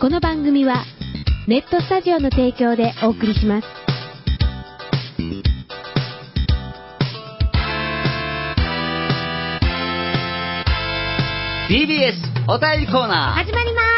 の番組はネットスタジオの提供でお送りします。 TBS お便りコーナー始まります。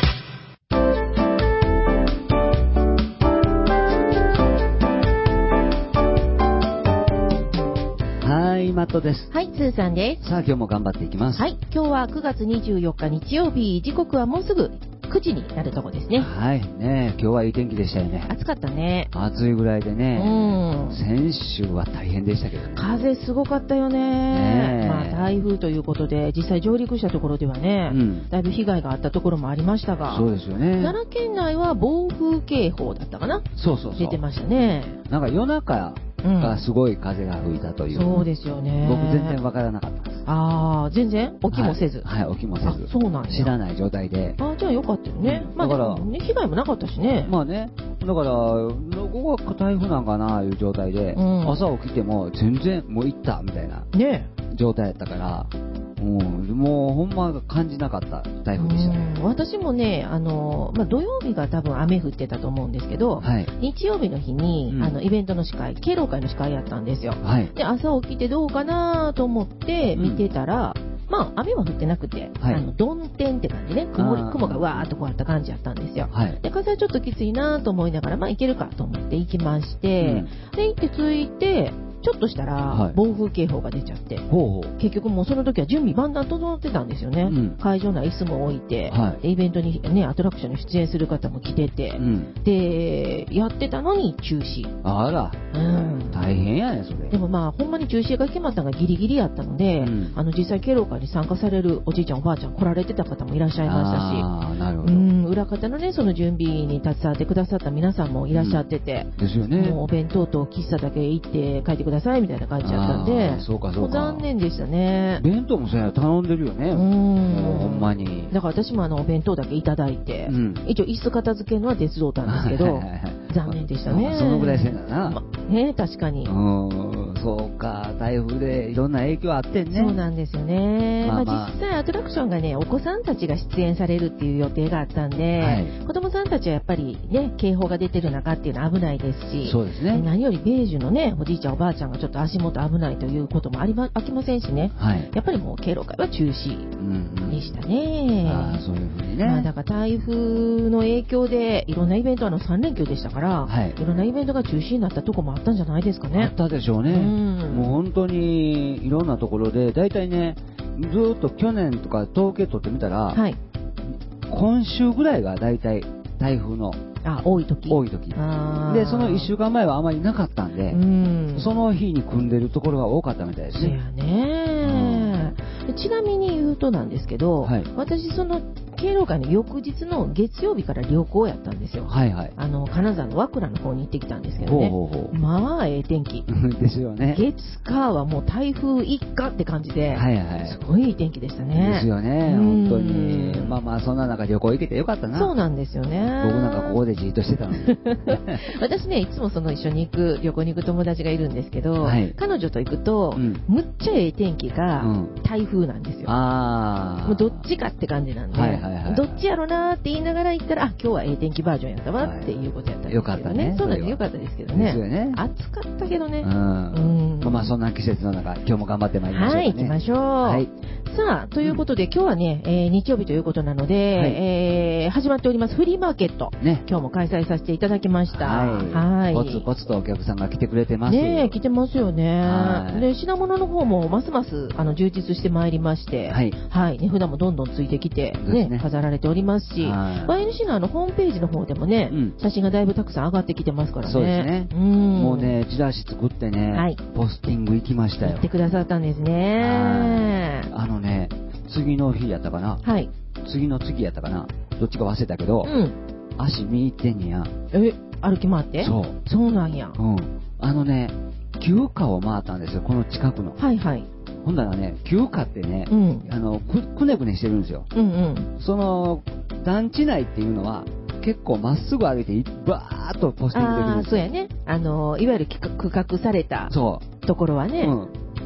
はい、マットです。 はい、スーさんです。 さあ、今日も頑張っていきます。 はい、今日は9月24日日曜日、時刻はもうすぐ9時になるとこですね。 はいね、今日はいい天気でしたよね。 暑かったね。 暑いぐらいでね、先週は大変でしたけどね。 風すごかったよね。まあ台風ということで、実際上陸したところではね、だいぶ被害があったところもありましたが、 そうですよね。 奈良県内は暴風警報だったかな。 そうそうそう。 出てましたね。 なんか夜中がすごい風が吹いたという。 そうですよね。 僕全然わからなかったです。 ああ、全然起きもせず。 はい、起きもせず。 そうなんや。 知らない状態で。 ああ、じゃあよかったよね。まあだからね、被害もなかったしね。 まあね、だから、ここが台風なんかないう状態で、朝起きても全然もう行ったみたいな状態やったから、もうほんま感じなかった台風でしたね。 私もね、土曜日が多分雨降ってたと思うんですけど、はい、日曜日の日に、イベントの司会、敬老会の司会やったんですよ。はい、で、朝起きてどうかなと思って見てたら、まあ、雨は降ってなくて、はい、曇天って感じね、雲がわーっとこうあった感じやったんですよ。はい、で、風はちょっときついなと思いながら、まあ、行けるかと思って行きまして、で、行って着いて、ちょっとしたら暴風警報が出ちゃって、結局もうその時は準備万端整ってたんですよね。会場内椅子も置いて、イベントにね、アトラクションに出演する方も来てて、で、やってたのに中止。 あら、大変やね、それ。 でもまあ、ほんまに中止が決まったのがギリギリやったので、実際敬老会に参加されるおじいちゃんおばあちゃん来られてた方もいらっしゃいましたし、 なるほど。 裏方のね、その準備に携わってくださった皆さんもいらっしゃってて、 ですよね。 もうお弁当と喫茶だけ行って帰ってくださいみたいな感じだったんで、 そうかもう残念でしたね。 弁当もそうや頼んでるよね。もうほんまに。 だから私もお弁当だけいただいて、一応椅子片付けるのは手伝ったんですけど、残念でしたね。 そのぐらいせんだな。 ね、確かに。 そうか、台風でいろんな影響あってんね。 そうなんですよね。実際アトラクションがね、お子さんたちが出演されるっていう予定があったんで、子供さんたちはやっぱりね、警報が出てる中っていうのは危ないですし、 そうですね。 何よりベージュのね、おじいちゃんおばあちゃんがちょっと足元危ないということもあきませんしね。やっぱりもう敬老会は中止でしたね。 そういうふうにね。 だから台風の影響でいろんなイベント3連休でしたから、いろんなイベントが中止になったとこもあったんじゃないですかね。 あったでしょうね。もう本当にいろんなところで、だいたいね、ずっと去年とか統計取ってみたら、今週ぐらいがだいたい台風の多い時。 で、その1週間前はあまりなかったんで、その日に組んでるところが多かったみたいですね。 そうやね。ちなみに言うとなんですけど、私その敬老会の翌日の月曜日から旅行やったんですよ。金沢の和倉の方に行ってきたんですけどね。まあ、ええ天気。 ですよね。 月火はもう台風一過って感じで、すごいいい天気でしたね。 ですよね、本当に。まあ、そんな中旅行行けてよかったな。 そうなんですよね。 僕なんかここでじっとしてたのに。 私ね、いつもその一緒に旅行に行く友達がいるんですけど、彼女と行くと、むっちゃええ天気が台風なんですよ。もうどっちかって感じなんで。どっちやろなーって言いながら行ったら、今日はええ天気バージョンやったわっていうことやったんですけどね。 よかったね。 そうなんです、よかったですけどね。 ですよね。 暑かったけどね。 まあそんな季節の中、今日も頑張ってまいりましょう。 行きましょう。さあ、ということで今日はね、日曜日ということなので、始まっておりますフリーマーケット。今日も開催させていただきました。 ポツポツとお客さんが来てくれてます。 ね、来てますよね。で、品物の方もますます充実してまいりまして、値札もどんどんついてきて、飾られておりますし、YNC のホームページの方でもね、写真がだいぶたくさん上がってきてますからね。 そうですね。もうね、チラシ作ってね、ポスティング行きましたよ。 行ってくださったんですね。 次の日やったかな。次の次やったかな。どっちか忘れたけど、足見に行ってんねや。 歩き回って？そうなんや。 旧家を回ったんですよ、この近くの。ほんだらね、旧家ってね、くねくねしてるんですよ。その、団地内っていうのは、結構まっすぐ歩いて、バーっとポスティングできるんですよ。 そうやね。いわゆる区画されたところはね。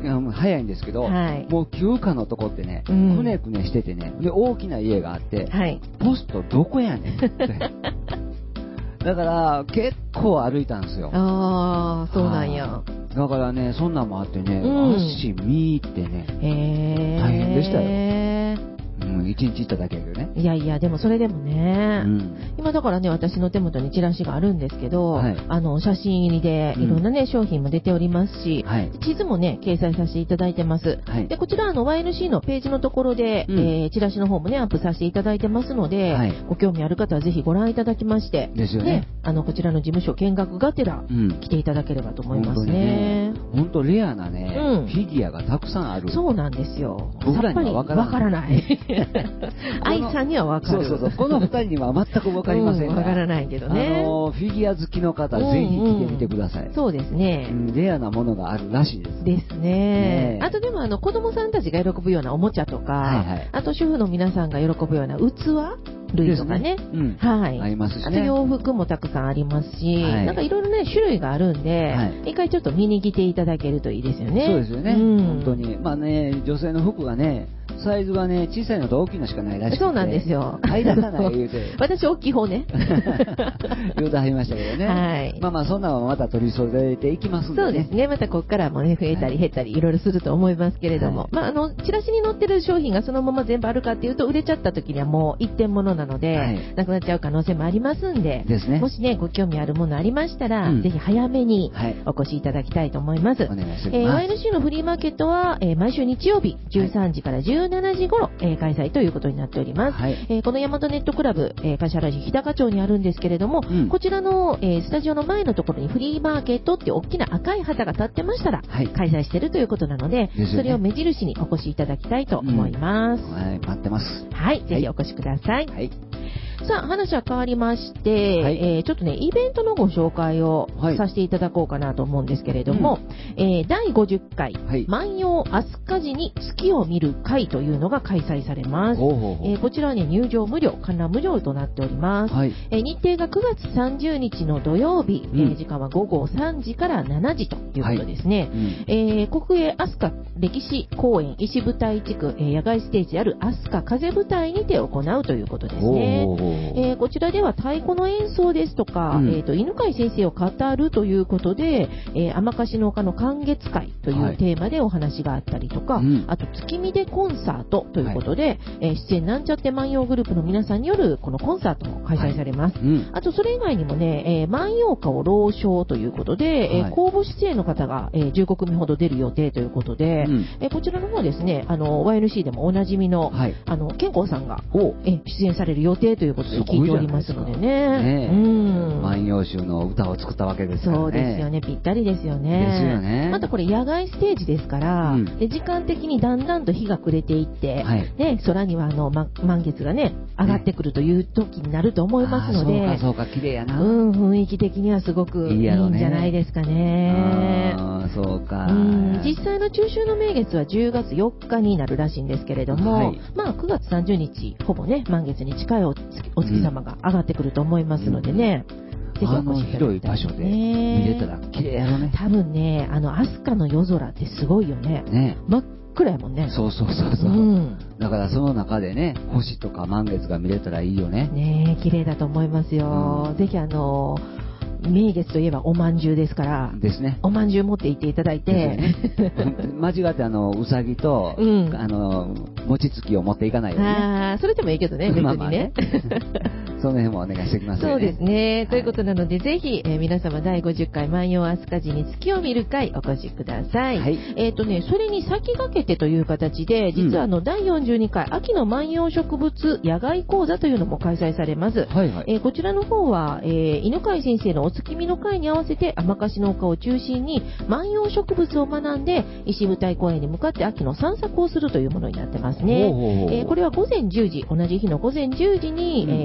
早いんですけど、もう休暇のとこってね、くねくねしててね、で、大きな家があって、ポストどこやねんって。だから、結構歩いたんですよ。 ああ、そうなんや。 だからね、そんなんもあってね、足見入ってね、大変でしたよ。一日行っただけだけどね。 いやいや、でもそれでもね、今だからね、私の手元にチラシがあるんですけど、写真入りでいろんなね、商品も出ておりますし、地図もね、掲載させていただいてます。で、こちらYNC のページのところで、チラシの方もね、アップさせていただいてますので、ご興味ある方はぜひご覧いただきまして、 ですよね。 こちらの事務所見学がてら、来ていただければと思いますね。 本当レアなね、フィギュアがたくさんある。 そうなんですよ。 僕らにはわからない。 愛さんには分かる。 そう。この二人には全く分かりませんが。 分からないけどね。 フィギュア好きの方、ぜひ来てみてください。 そうですね。 レアなものがあるらしいです。 ですね。あとでも子供さんたちが喜ぶようなおもちゃとか、あと主婦の皆さんが喜ぶような器類とかね。 ありますしね。 あと洋服もたくさんありますし、なんかいろいろね、種類があるんで、一回ちょっと見に来ていただけるといいですよね。 そうですよね。本当に。まあね、女性の服がね、サイズがね、小さいのと大きいのしかないらしくて。 そうなんですよ。 間がない言うて。 私大きい方ね。 言うてはりましたけどね。まあそんなのもまた取り揃えていきますんでね。 そうですね。またここからもね、増えたり減ったりいろいろすると思いますけれども。まあチラシに載ってる商品がそのまま全部あるかっていうと、売れちゃった時にはもう一点物なので、なくなっちゃう可能性もありますんで、もしね、ご興味あるものありましたら、ぜひ早めにお越しいただきたいと思います。 お願いします。 YNC のフリーマーケットは、毎週日曜日13時から17時頃、開催ということになっております。この大和ネットクラブ、柏原市日高町にあるんですけれども、こちらの、スタジオの前のところにフリーマーケットっていう大きな赤い旗が立ってましたら、開催しているということなので、それを目印にお越しいただきたいと思います。 待ってます。 ぜひお越しください。さあ、話は変わりまして、ちょっとね、イベントのご紹介をさせていただこうかなと思うんですけれども、第50回、万葉飛鳥時に月を見る会というのが開催されます。こちらはね、入場無料、観覧無料となっております。日程が9月30日の土曜日、時間は午後3時から7時ということですね。国営飛鳥歴史公園石舞台地区、野外ステージである飛鳥風舞台にて行うということですね。こちらでは太鼓の演奏ですとか、犬飼先生を語るということで、天鹿の丘の観月会というテーマでお話があったりとか、あと月見でコンサートということで、出演なんちゃって万葉グループの皆さんによるこのコンサートも開催されます。あとそれ以外にもね、万葉歌を朗唱ということで、公募出演の方が、15組ほど出る予定ということで、こちらの方ですね、YNC でもおなじみの、健康さんが、出演される予定ということで聞いておりますのでね。 万葉集の歌を作ったわけですからね。 そうですよね。ぴったりですよね。 ですよね。 またこれ野外ステージですから、時間的にだんだんと日が暮れていって、空には満月がね、上がってくるという時になると思いますので、 そうか、綺麗やな。 雰囲気的にはすごくいいんじゃないですかね。 そうか。 実際の中秋の名月は10月4日になるらしいんですけれども、まあ9月30日、ほぼね、満月に近いお月様が上がってくると思いますのでね、ぜひお越しいただきたいですね。広い場所で見れたら綺麗やろね。多分ね、飛鳥の夜空ってすごいよね。真っ暗やもんね。 そう。だからその中でね、星とか満月が見れたらいいよね。 ねえ、綺麗だと思いますよ。ぜひ名月といえばおまんじゅうですから、 ですね。 おまんじゅう持って行っていただいて、 間違ってうさぎと、餅つきを持っていかないようにね。 それでもいいけどね、別にね。 その辺もお願いしておきますね。 そうですね。ということなので、ぜひ、皆様第50回万葉飛鳥時に月を見る会お越しください。それに先駆けてという形で、実は第42回秋の万葉植物野外講座というのも開催されます。こちらの方は、犬飼先生のお月見の会に合わせて天鹿の丘を中心に万葉植物を学んで石舞台公園に向かって秋の散策をするというものになってますね。これは午前10時、同じ日の午前10時に、この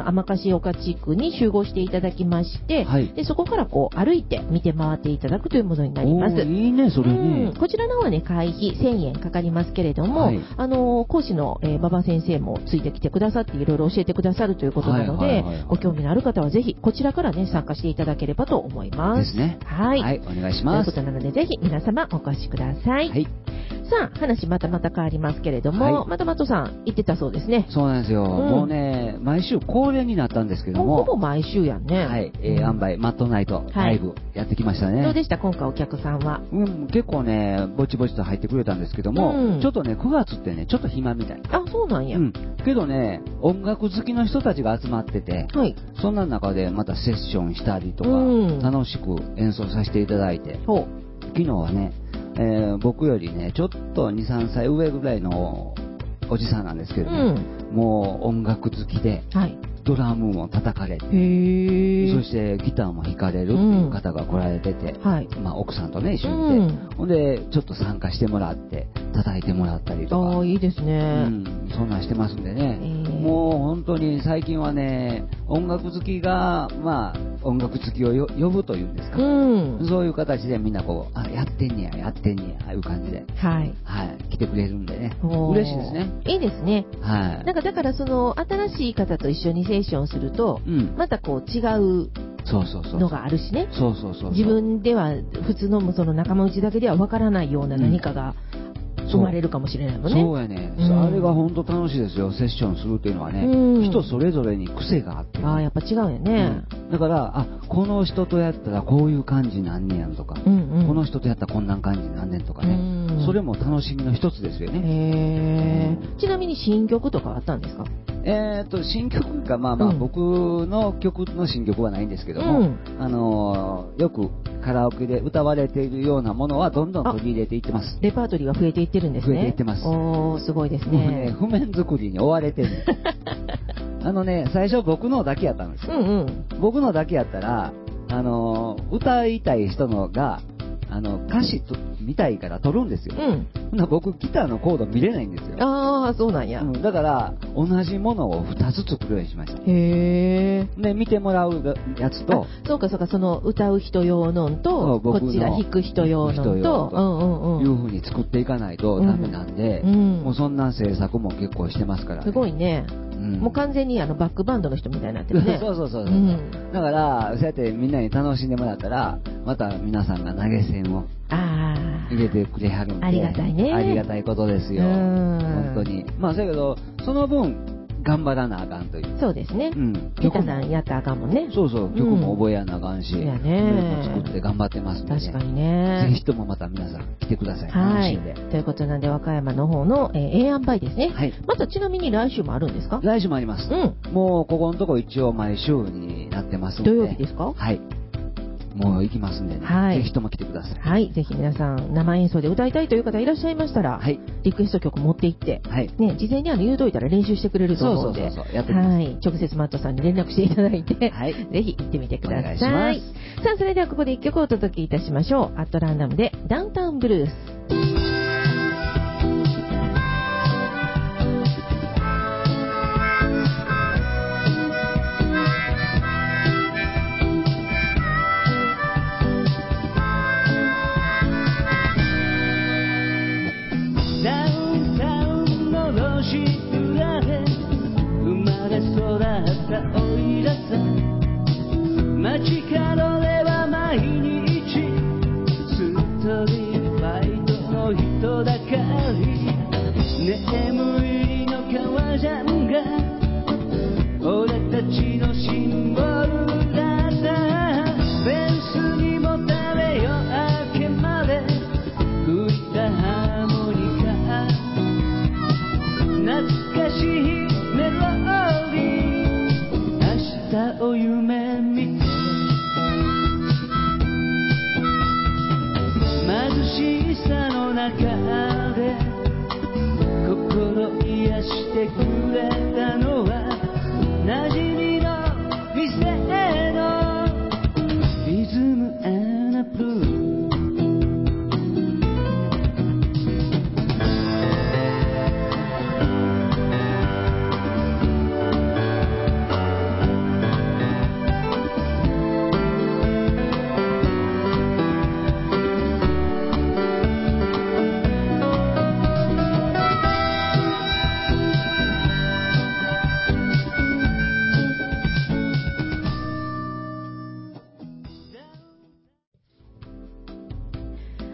天笠岡地区に集合していただきまして、はい、でそこからこう歩いて見て回っていただくというものになります。 いいね、それね。 こちらの方はね、会費1000円かかりますけれども、はい、講師の馬場先生もついてきてくださっていろいろ教えてくださるということなので、ご興味のある方はぜひこちらからね、参加していただければと思います。 ですね。 はい。 はい、お願いします。 ということなので、ぜひ皆様お越しください。はい。さあ、話また変わりますけれども、はい、またマトさん、行ってたそうですね。 そうなんですよ。もうね、毎週恒例になったんですけども。 ほぼ毎週やんね。 はい。塩梅、マットナイト、ライブ、やってきましたね。 どうでした今回お客さんは。 結構ね、ぼちぼちと入ってくれたんですけども、ちょっとね、9月ってね、ちょっと暇みたい。 あ、そうなんや。 けどね、音楽好きの人たちが集まってて、はい、そんな中でまたセッションしたりとか、楽しく演奏させていただいて、昨日はね、僕よりね、ちょっと2、3歳上ぐらいのおじさんなんですけどね、もう音楽好きで、はい、ドラムも叩かれて、そしてギターも弾かれるっていう方が来られてて、はい、まあ奥さんとね、一緒にいて、ほんで、ちょっと参加してもらって、叩いてもらったりとか。 いいですね。 そんなんしてますんでね。もう本当に最近はね、音楽好きが、まあ、音楽好きを呼ぶというんですか。そういう形でみんなこう、やってんねや、いう感じで。はい。はい。来てくれるんでね。嬉しいですね。 いいですね。はい。なんかだからその、新しい方と一緒にセッションすると、またこう違う、のがあるしね。自分では、普通のその仲間内だけではわからないような何かが、生まれるかもしれないもんね。 そうやね。あれが本当楽しいですよ。セッションするっていうのはね。人それぞれに癖があって。 やっぱ違うよね。 だから、この人とやったらこういう感じなんねやんとか、この人とやったらこんな感じなんねんとかね。それも楽しみの一つですよね。 ちなみに新曲とかあったんですか？ 新曲が、まあまあ、僕の曲の新曲はないんですけども、よくカラオケで歌われているようなものはどんどん取り入れていってます。 レパートリーは増えていってるんですね。 増えていってます。 すごいですね。 もうね、譜面作りに追われてる。最初僕のだけやったんですよ。僕のだけやったら、歌いたい人のが、歌詞見たいから撮るんですよ。僕、ギターのコード見れないんですよ。 そうなんや。 だから、同じものを2つ作るようにしました。で、見てもらうやつと、 そうか、その歌う人用のと、こっちが弾く人用のと、 いう風に作っていかないとダメなんで、もうそんな制作も結構してますから。 すごいね。もう完全にバックバンドの人みたいになってるね。 そう。だから、そうやってみんなに楽しんでもらったら、また皆さんが投げ銭を入れてくれはるんで。 ありがたいね。 ありがたいことですよ。本当に。まあ、だけど、その分、頑張らなあかんという。 そうですね。ギターさんやったらあかんもんね。 そう、曲も覚えやなあかんし、メロ作って頑張ってますので。 確かにね。 ぜひともまた皆さん来てください。楽しんで。 ということなんで、和歌山の方のA案梅ですね。はい。またちなみに来週もあるんですか？ 来週もあります。もうここのとこ一応毎週になってますので。 土曜日ですか？ はい。もう行きますんでね、ぜひとも来てください。 はい、ぜひ皆さん生演奏で歌いたいという方いらっしゃいましたら、リクエスト曲持って行って、ね、事前に言うといたら練習してくれると思うので、 やってみます。 直接マットさんに連絡していただいて、ぜひ行ってみてください。お願いします。さあ、それではここで一曲お届けいたしましょう。アットランダムでダウンタウンブルース。 街角では毎日ストリートファイトの人だかり、眠りの革ジャンが俺たちのシンボルだった。フェンスにもたれ夜明けまで吹いたハーモニカ、懐かしいメロディー、明日を夢見て貧しさの中で心癒してくれたのは馴染みの店のリズム&ブルー。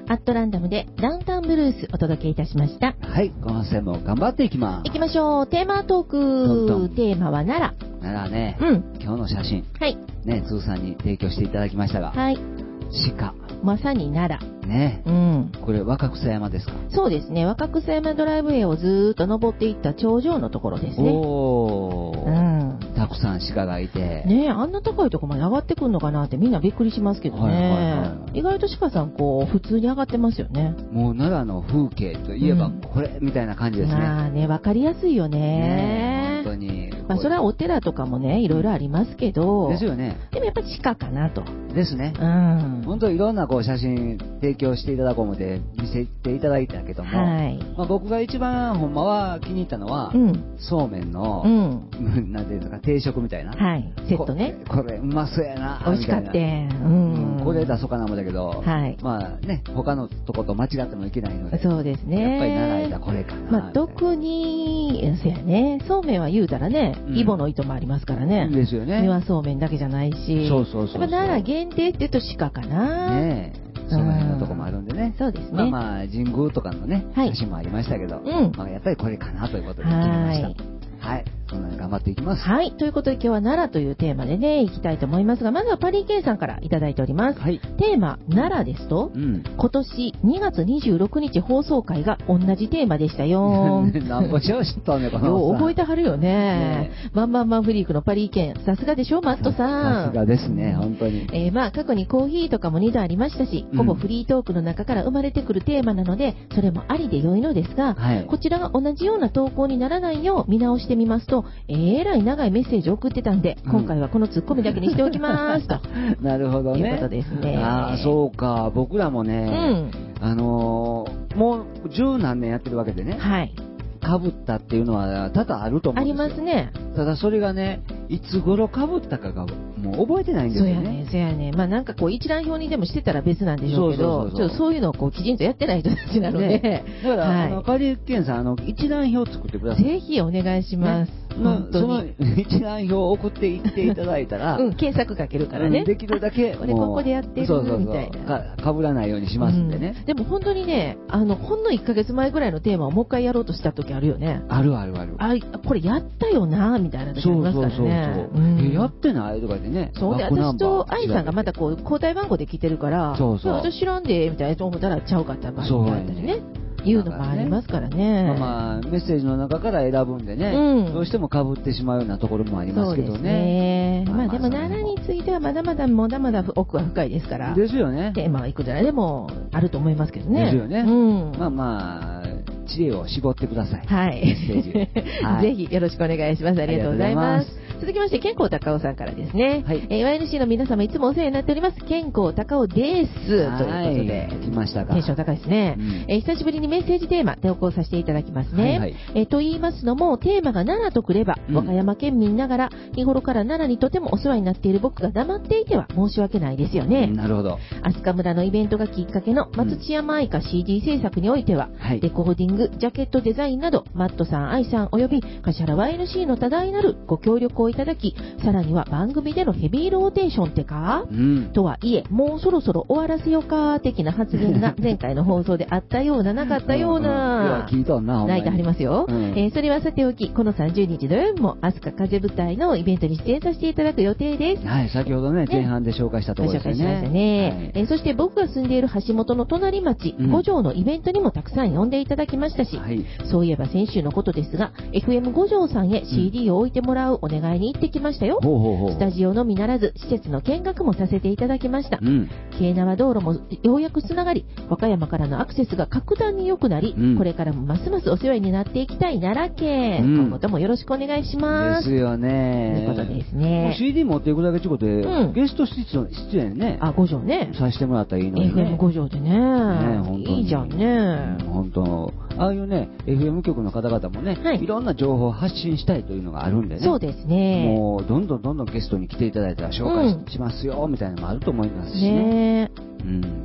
アットランダムでダウンタウンブルースお届けいたしました。 はい、今週も頑張っていきます。 行きましょう。テーマトーク。テーマは奈良。 奈良ね。今日の写真。 はい。 ね、通さんに提供していただきましたが。 はい。 鹿。 まさに奈良。 ね。これ若草山ですか？ そうですね。若草山ドライブウェイをずーっと登っていった頂上のところですね。 たくさん鹿がいて。 ねえ、あんな高いとこまで上がってくるのかなってみんなびっくりしますけどね。意外と鹿さんこう普通に上がってますよね。 もう奈良の風景といえばこれみたいな感じですね。 まあね、わかりやすいよね。 本当に。 まあそれはお寺とかもね、いろいろありますけど。 ですよね。 でもやっぱり鹿かなと。 ですね。本当いろんなこう写真提供していただこうもで見せていただいたけども、まあ僕が一番ほんまは気に入ったのは、そうめんの、なんていうんですか、定食みたいな。 はい。セットね。 これうまそうやな。 美味しかった。 これ出そうかなもんだけど、まあね、他のとこと間違ってもいけないので。 そうですね。 やっぱり習えたこれかな。 まあ特に、そうやね、そうめんは言うたらね、イボの糸もありますからね。 ですよね。 三輪そうめんだけじゃないし。 そうそうそう。 奈良限定って言うと鹿かな。 ねえ。その辺のとこもあるんでね。 そうですね。 まあ神宮とかのね、写真もありましたけど、まあやっぱりこれかなということで決めました。はい。そんなに頑張っていきます。 はい。ということで今日は奈良というテーマでね、いきたいと思いますが、まずはパリーケンさんからいただいております。はい。テーマ、奈良ですと、今年2月26日放送回が同じテーマでしたよ。 何ぼしよう知ったね、この。 よう覚えてはるよね。バンバンバンフリークのパリーケン、さすがでしょ、マットさん。 さすがですね、本当に。 まあ過去にコーヒーとかも2度ありましたし、ほぼフリートークの中から生まれてくるテーマなので、それもありで良いのですが、こちらが同じような投稿にならないよう見直してみますと、らい長いメッセージを送ってたんで、今回はこのツッコミだけにしておきますと。 なるほどね。 いうことですね。 ああ、そうか。僕らもね、もう十何年やってるわけでね。はい。かぶったっていうのは多々あると思うんですよ。ありますね。ただそれがね、いつ頃かぶったかがもう覚えてないんですよね。 そうやね。まあなんかこう一覧表にでもしてたら別なんでしょうけど、そういうのをこうきちんとやってない人たちなので。 だから、パリケンさん、一覧表作ってください。 ぜひお願いします。 その一覧表を送っていっていただいたら、 検索かけるからね。 できるだけ、 これここでやってるみたいな。 かぶらないようにしますんでね。 でも本当にね、ほんの1ヶ月前ぐらいのテーマをもう一回やろうとした時あるよね。 ある。 これやったよな、みたいな時ありますからね。 やってないとかでね。 そうで、私と愛さんがまたこう、交代番号で来てるから、私知らんで、みたいなと思ったらちゃうかった場合があったりね。いうのもありますからね。 まあ、メッセージの中から選ぶんでね、どうしても被ってしまうようなところもありますけどね。まあでも奈良についてはまだまだ奥は深いですから。 ですよね。 テーマはいくらでもあると思いますけどね。 ですよね。まあ、知恵を絞ってください。 はい。 メッセージ。 ぜひよろしくお願いします。ありがとうございます。続きまして、健康高尾さんからですね。はい。YNC の皆様いつもお世話になっております。健康高尾です。ということで。 来ましたか。 テンション高いですね。久しぶりにメッセージテーマ投稿させていただきますね。と言いますのも、テーマが奈良とくれば、和歌山県民ながら、日頃から奈良にとてもお世話になっている僕が黙っていては申し訳ないですよね。 なるほど。 飛鳥村のイベントがきっかけの松千山愛花 CD 制作においては、レコーディング、ジャケットデザインなど、マットさん、愛さん及び柏原 YNC の多大なるご協力をいただき、さらには番組でのヘビーローテーションってか、とはいえ、もうそろそろ終わらせようか的な発言が前回の放送であったような、なかったような、 聞いとんな、 泣いてはりますよ。それはさておき、この30日土曜日も、飛鳥風舞台のイベントに出演させていただく予定です。 はい、先ほどね、前半で紹介したところですね。 紹介しましたね。そして僕が住んでいる橋本の隣町、五条のイベントにもたくさん呼んでいただきましたし、そういえば先週のことですが、FM 五条さんへ CD を置いてもらうお願いに行ってきましたよ。スタジオのみならず、施設の見学もさせていただきました。京奈和道路もようやくつながり、和歌山からのアクセスが格段に良くなり、これからもますますお世話になっていきたい奈良県。今後ともよろしくお願いします。 ですよね。 ということですね。 CD 持っていくだけということで、ゲスト出演ね。 五条ね。 させてもらったらいいのにね。 FM 五条でね。いいじゃんね。 本当。ああいうね、FM 局の方々もね、いろんな情報を発信したいというのがあるんでね。 そうですね。 もう、どんどんゲストに来ていただいたら紹介しますよ、みたいなのもあると思いますしね。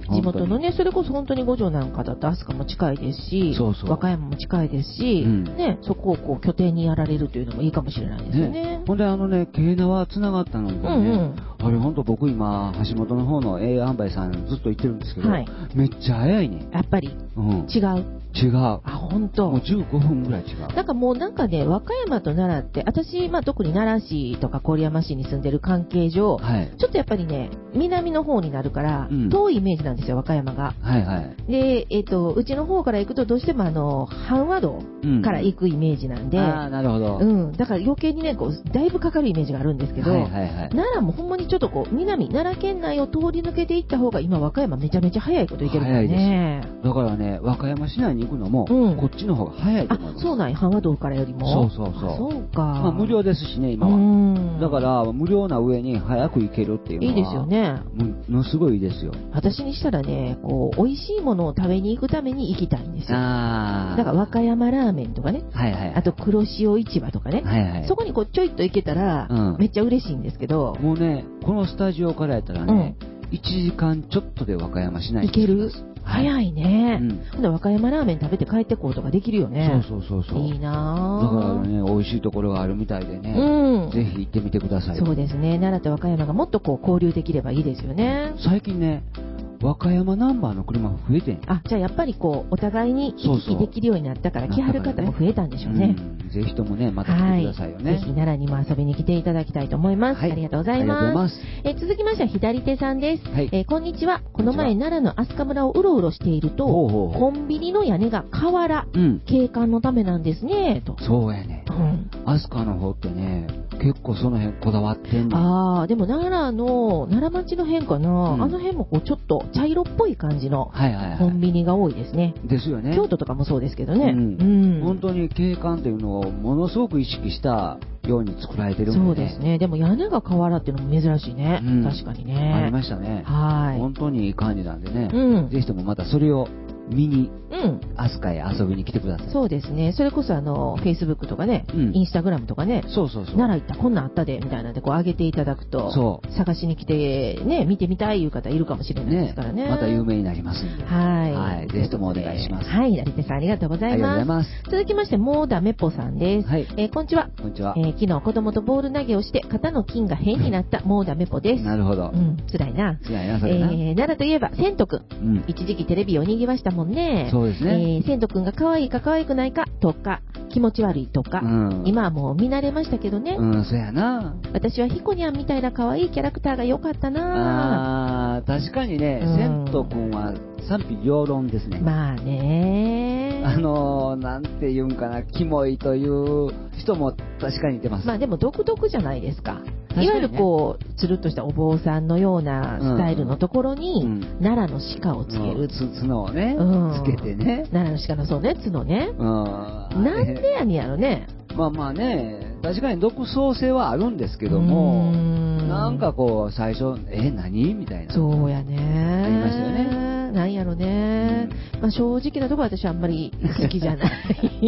地元のね、それこそ本当に五条なんかだと飛鳥も近いですし、和歌山も近いですし、ね、そこをこう拠点にやられるというのもいいかもしれないですよね。 ほんで京奈はつながったのでね、あれ本当僕今橋本の方の販売さんずっと行ってるんですけど、めっちゃ早いね。 やっぱり違う。 あ、 本当。 もう15分ぐらい違う。 なんかもうなんかね、和歌山と奈良って、私、特に奈良市とか郡山市に住んでる関係上、ちょっとやっぱりね、南の方になるから、遠いイメージなんですよ、和歌山が。で、うちの方から行くとどうしても阪和道から行くイメージなんで、 なるほど。 だから余計にね、だいぶかかるイメージがあるんですけど、奈良もほんまにちょっと奈良県内を通り抜けていった方が今和歌山めちゃめちゃ早いこといけるからね。 だからね、和歌山市内に行くのも、こっちの方が早いと思います。 そうなんや、阪和道からよりも。 そうか。 無料ですしね、今は。だから無料な上に早く行けるっていうのは。 いいですよね。 ものすごいいいですよ。 私にしたらね、美味しいものを食べに行くために行きたいんですよ。だから和歌山ラーメンとかね、あと黒潮市場とかね、そこにちょいっと行けたら、めっちゃ嬉しいんですけど。 もうね、このスタジオからやったらね、1時間ちょっとで和歌山市内に行ける。早いね。和歌山ラーメン食べて帰ってこうとかできるよね。 そういいなぁ。だからね、美味しいところがあるみたいでね、ぜひ行ってみてください。 そうですね。奈良と和歌山がもっと交流できればいいですよね。 最近ね、和歌山ナンバーの車増えてん。 じゃあやっぱりお互いに行き来できるようになったから来はる方も増えたんでしょうね。 ぜひともね、また来てくださいよね。 ぜひ奈良にも遊びに来ていただきたいと思います。ありがとうございます。続きましては左手さんです。こんにちは。この前奈良の飛鳥村をうろうろしていると、コンビニの屋根が瓦、景観のためなんですね、と。 そうやね。飛鳥の方ってね、結構その辺こだわってんね。 でも奈良町の辺かな、あの辺もちょっと茶色っぽい感じのコンビニが多いですね。 ですよね。 京都とかもそうですけどね。 本当に景観っていうのをものすごく意識したように作られてるんでね。 そうですね。でも屋根が瓦っていうのも珍しいね。確かにね。 ありましたね。本当にいい感じなんでね。ぜひともまたそれを見に、飛鳥へ遊びに来てください。 そうですね。それこそFacebook とかね、Instagram とかね、奈良行ったこんなんあったでみたいなんで上げていただくと、探しに来てね、見てみたいいう方いるかもしれないですからね。 また有名になりますんで。はい。ぜひともお願いします。 はい。成手さんありがとうございます。 ありがとうございます。 続きまして、もうだめっぽさんです。こんにちは。 こんにちは。 昨日子供とボール投げをして肩の筋が変になったもうだめっぽです。 なるほど。 辛いな。 辛いな、それな。 奈良といえば、千とくん。一時期テレビを賑わしたもんね。 そうですね。 千とくんが可愛いか可愛くないかとか、気持ち悪いとか、今はもう見慣れましたけどね。 そうやな。 私はひこにゃんみたいな可愛いキャラクターが良かったな。 確かにね、千とくんは賛否両論ですね。 まあね。 なんて言うんかな、キモいという人も確かにいてます。 まあでも独特じゃないですか。いわゆるつるっとしたお坊さんのようなスタイルのところに、奈良の鹿をつける。 角をね、つけてね。 奈良の鹿の角ね。なんでやねやろね。 まあね、確かに独創性はあるんですけども、なんか最初、何みたいな。 そうやね。 ありましたよね。 なんやろね。正直なところ私はあんまり好きじゃない。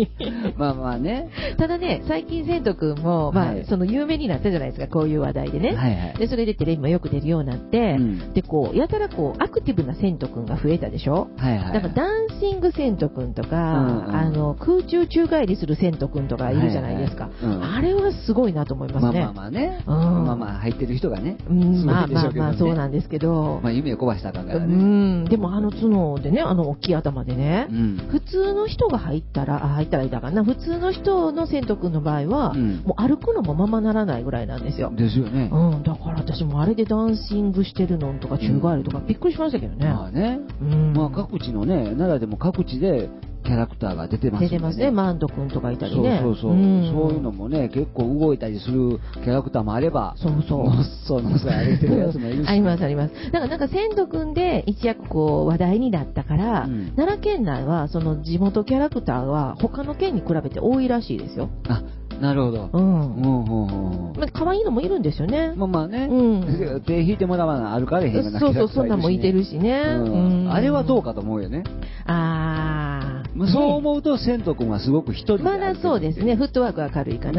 まあね。 ただね、最近千とくんも、その有名になったじゃないですか、こういう話題でね。で、それでテレビもよく出るようになって、で、やたらアクティブな千とくんが増えたでしょ。だからダンシング千とくんとか、空中宙返りする千とくんとかいるじゃないですか。あれはすごいなと思いますね。 まあね。入ってる人がね。 まあそうなんですけど。 夢を壊したからね。 でも角でね、大きい頭でね、普通の人が入ったらいいだからな、普通の人の千とくんの場合は、もう歩くのもままならないぐらいなんですよ。 ですよね。 だから私もあれでダンシングしてるのとか宙返りとかびっくりしましたけどね。 まあね。各地のね、奈良でも各地で、キャラクターが出てますね。 出てますね。マント君とかいたりね。 そういうのもね、結構動いたりするキャラクターもあれば、のっそ歩いてるやつもいるし。 あります。だからなんか千と君で一躍話題になったから、奈良県内はその地元キャラクターは他の県に比べて多いらしいですよ。 なるほど。 可愛いのもいるんですよね。 まあね。手引いてもらわな、歩かれへんようなキャラクターいるしね。 そんなんもいてるしね。 あれはどうかと思うよね。そう思うと千とくんはすごく一人で。 まだそうですね。フットワークが軽いかな。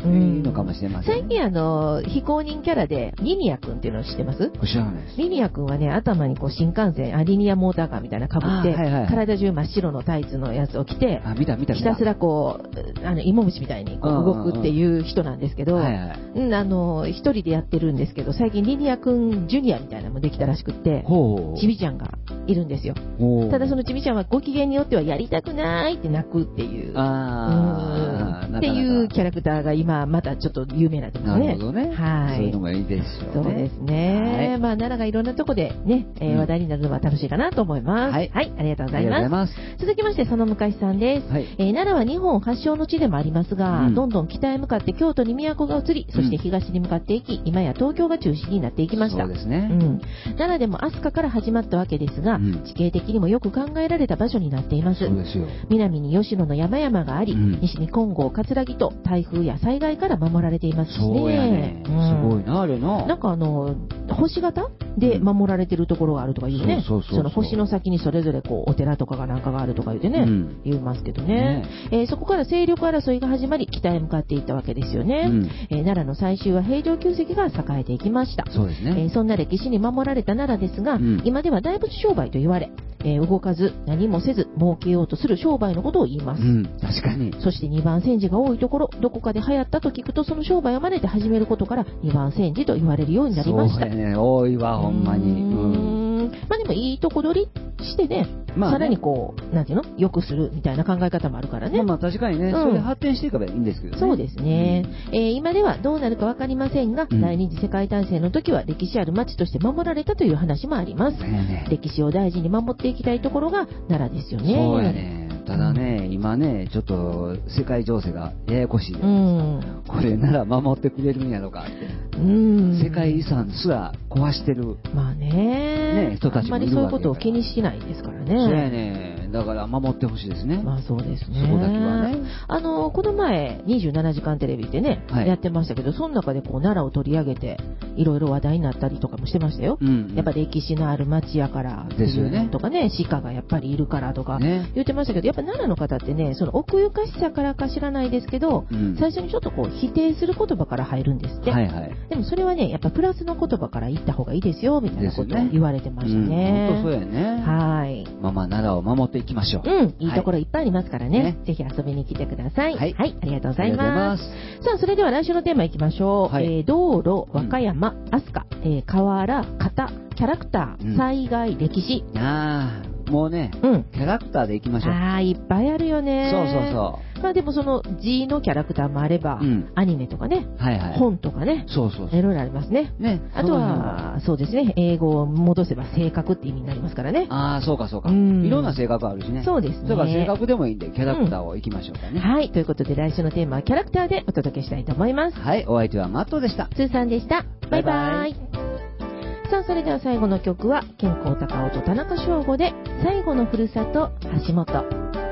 いいのかもしれません、ね。 最近非公認キャラで、リニアくんっていうのを知ってます？ 知らないです。 リニアくんはね、頭にこう新幹線、リニアモーターカーみたいな被って、体中真っ白のタイツのやつを着て、ひたすらこう、芋虫みたいにこう動くっていう人なんですけど、一人でやってるんですけど、最近リニアくんジュニアみたいなのもできたらしくって、ちびちゃんがいるんですよ。ただそのちびちゃんはご機嫌によってはやりたくないって泣くっていう、っていうキャラクターが今またちょっと有名なんですね。 なるほどね。 はい。 そういうのもいいですよね。 そうですね。まあ奈良がいろんなとこでね、話題になるのは楽しいかなと思います。はい。ありがとうございます。続きましてその昔さんです。奈良は日本発祥の地でもありますが、どんどん北へ向かって京都に都が移り、そして東に向かっていき、今や東京が中心になっていきました。 そうですね。 奈良でも飛鳥から始まったわけですが、地形的にもよく考えられた場所になっています。 そうですよ。 南に吉野の山々があり、西に金剛、葛城と台風や災害から守られていますしね。 そうやね。すごいな、あれな。 なんか星型で守られてるところがあるとか言うね。その星の先にそれぞれこうお寺とかがなんかがあるとか言ってね、言いますけどね。そこから勢力争いが始まり、北へ向かっていったわけですよね。奈良の最終は平城宮跡が栄えていきました。 そうですね。 そんな歴史に守られた奈良ですが、今では大仏商売と言われ、動かず何もせず儲けようとする商売のことを言います。 確かに。 そして二番煎じが多いところ、どこかで流行ったと聞くと、その商売を真似て始めることから二番煎じと言われるようになりました。 そうやね、多いわほんまに。 まあでもいいとこ取りしてね、さらにこうなんていうの、良くするみたいな考え方もあるからね。 まあ確かにね、それで発展していけばいいんですけどね。 そうですね。今ではどうなるかわかりませんが、第二次世界大戦の時は歴史ある町として守られたという話もあります。歴史を大事に守っていきたいところが奈良ですよね。 そうやね。ただね、今ね、ちょっと世界情勢がややこしいじゃないですか。これなら守ってくれるんやろかって。世界遺産すら壊してる。 まあね、 人たちもいるわけだから。 あんまりそういうことを気にしないですからね。 そうやね。だから守ってほしいですね。 まあそうですね。 そこだけはね。 この前27時間テレビでね、やってましたけど、その中でこう奈良を取り上げていろいろ話題になったりとかもしてましたよ。やっぱ歴史のある町やからですよね。 とかね、鹿がやっぱりいるからとか言ってましたけど、やっぱ奈良の方ってね、その奥ゆかしさからか知らないですけど、最初にちょっとこう否定する言葉から入るんですって。でもそれはね、やっぱプラスの言葉から言った方がいいですよみたいなことを言われてましたね。 本当そうやね。 はい。 まあ奈良を守っていきましょう。 いいところいっぱいありますからね。ぜひ遊びに来てください。はい。ありがとうございます。さあ、それでは来週のテーマいきましょう。道路、和歌山、飛鳥、河原、型、キャラクター、災害、歴史。 もうね、キャラクターでいきましょう。 いっぱいあるよね。 そう。 まあでもその字のキャラクターもあれば、アニメとかね、本とかね、いろいろありますね。あとは、そうですね、英語を戻せば性格って意味になりますからね。 そうか。いろんな性格あるしね。 そうですね。 だから性格でもいいんで、キャラクターをいきましょうかね。 はい、ということで来週のテーマはキャラクターでお届けしたいと思います。 はい、お相手はマットでした。 スーさんでした。バイバイ。さあ、それでは最後の曲は健康高尾と田中翔吾で最後のふるさと橋本。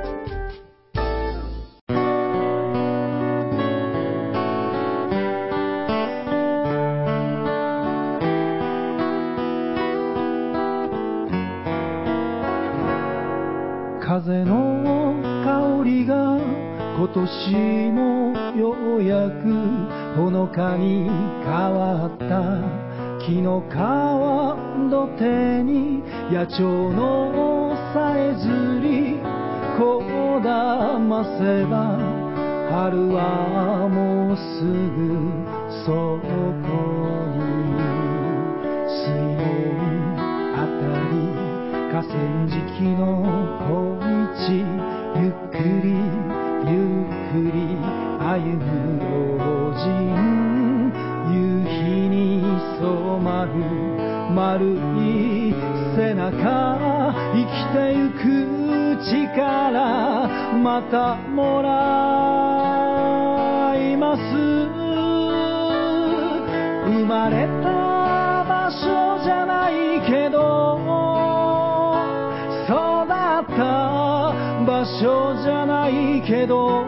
風の香りが今年もようやくほのかに変わった木の皮土手に野鳥のさえずりこだませば春はもうすぐそこに水面あたり河川敷の小道ゆっくりゆっくり歩む老人夕日に染まる丸い背中生きてゆく力またもらいます生まれた場所じゃないけど育った場所じゃないけど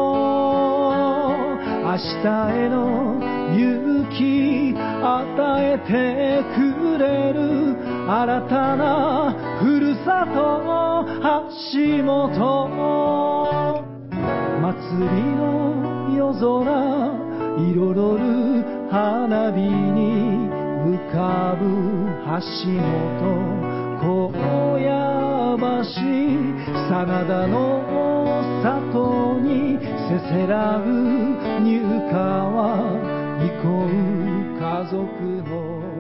明日への勇気与えてくれる新たなふるさと橋本祭りの夜空彩る花火に浮かぶ橋本高野橋真田の里にせせらぐ入川憩う家族の